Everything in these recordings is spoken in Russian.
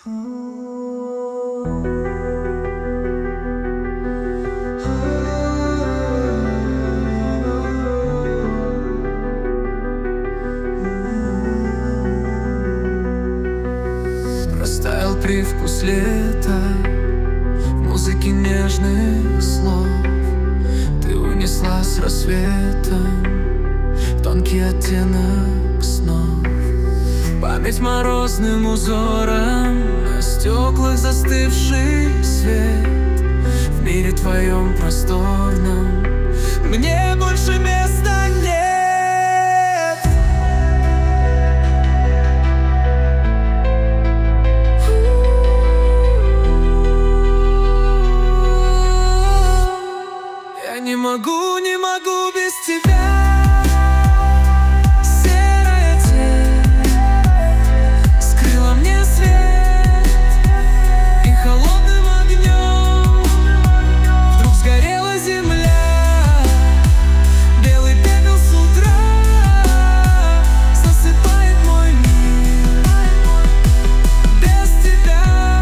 Растаял привкус лета в музыке нежных слов. Ты унесла с рассветом тонкий оттенок снов. Память морозным узором на стеклах застывший свет. В мире твоем просторном мне больше места нет. Я не могу без тебя. Серая тень скрыла мне свет, и холодным огнем вдруг сгорела земля. Белый пепел с утра засыпает мой мир. Без тебя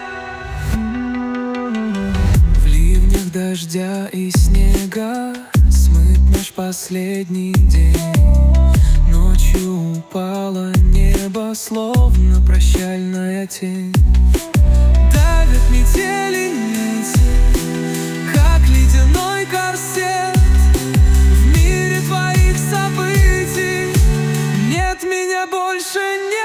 в ливнях дождя и снега смыть наш последний день. Ночью упало небо, словно прощальная тень. Давят метели нити, как ледяной корсет. В мире твоих событий нет меня больше, нет.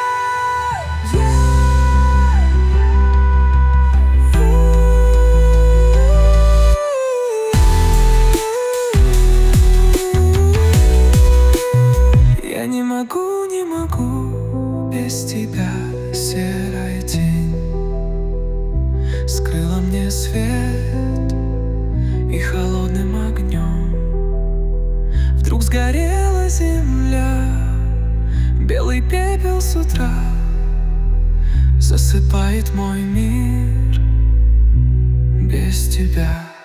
Я не могу без тебя. Серая тень скрыла мне свет, и холодным огнем вдруг сгорела земля. Белый пепел с утра засыпает мой мир. Без тебя.